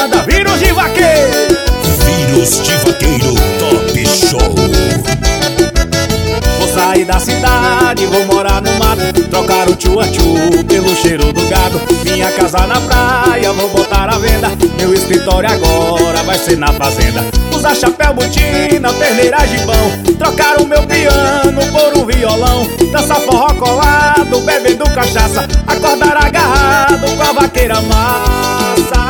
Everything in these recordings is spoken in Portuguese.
banda Vírus de Vaqueiro. Vírus de Vaqueiro Top Show. Vou sair da cidade, vou morar no mato, trocar o tchu-a-tchu pelo cheiro do gado. Minha casa na praia, vou botar à venda. Meu escritório agora vai ser na fazenda. Usar chapéu, botina, perneira, gibão, trocar o meu piano por um violão. Dançar forró colado, bebendo cachaça, acordar agarrado com a vaqueira massa.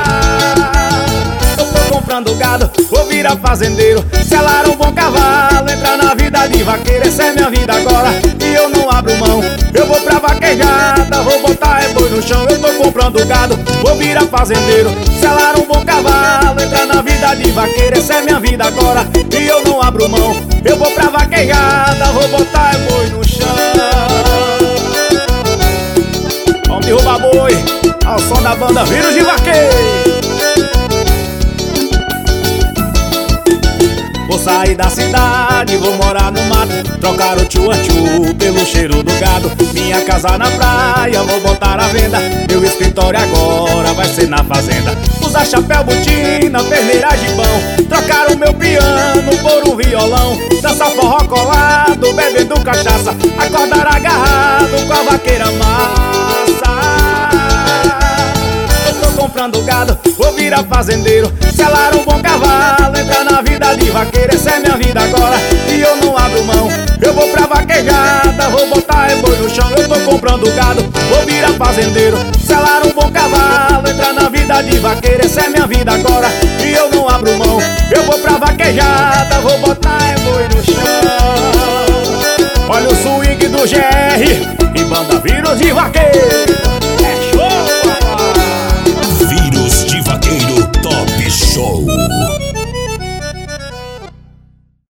Eu tô comprando gado, vou virar fazendeiro, selar um bom cavalo, entrar na vida de vaqueiro. Essa é minha vida agora e eu não abro mão. Eu vou pra vaquejada, vou botar boi no chão. Eu tô comprando gado, vou virar fazendeiro, selar um bom cavalo, entrar na vida de vaqueiro. Essa é minha vida agora e eu não abro mão. Eu vou pra vaquejada, vou botar boi no chão. Vamos derrubar boi ao som da banda Vírus de Vaqueiro. Vou sair da cidade, vou morar no mato, trocar o tchu-a-tchu pelo cheiro do gado. Minha casa na praia, vou botar à venda. Meu escritório agora vai ser na fazenda. Usar chapéu, botina, perneira, gibão, trocar o meu piano por um violão. Dançar forró colado, bebendo cachaça, acordar agarrado com a vaqueira massa. Eu tô comprando gado, vou virar fazendeiro, selar um bom cavalo, entrar na vida de vaqueiro. Essa é minha vida agora e eu não abro mão. Eu vou pra vaquejada, vou botar boi no chão. Eu tô comprando gado, vou virar fazendeiro, selar um bom cavalo, entrar na vida de vaqueiro. Essa é minha vida agora e eu não abro mão. Eu vou pra vaquejada, vou botar boi no chão. Olha o swing do GR e banda Vírus de Vaqueiro.